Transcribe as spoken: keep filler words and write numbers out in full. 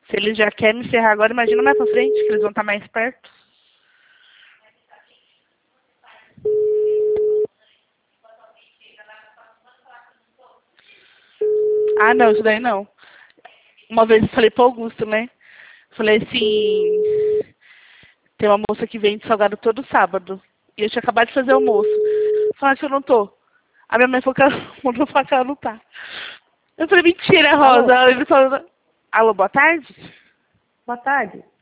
Se eles já querem encerrar agora, imagina mais pra frente, que eles vão estar mais perto. Ah, não, isso daí não. Uma vez eu falei pro Augusto, né? Falei assim, tem uma moça que vende salgado todo sábado. E eu tinha acabado de fazer almoço. Falaram que eu não tô. A minha mãe falou que ela mandou falar que ela não tá. Eu falei, mentira, Rosa. Alô? Ele falou, alô, boa tarde? Boa tarde.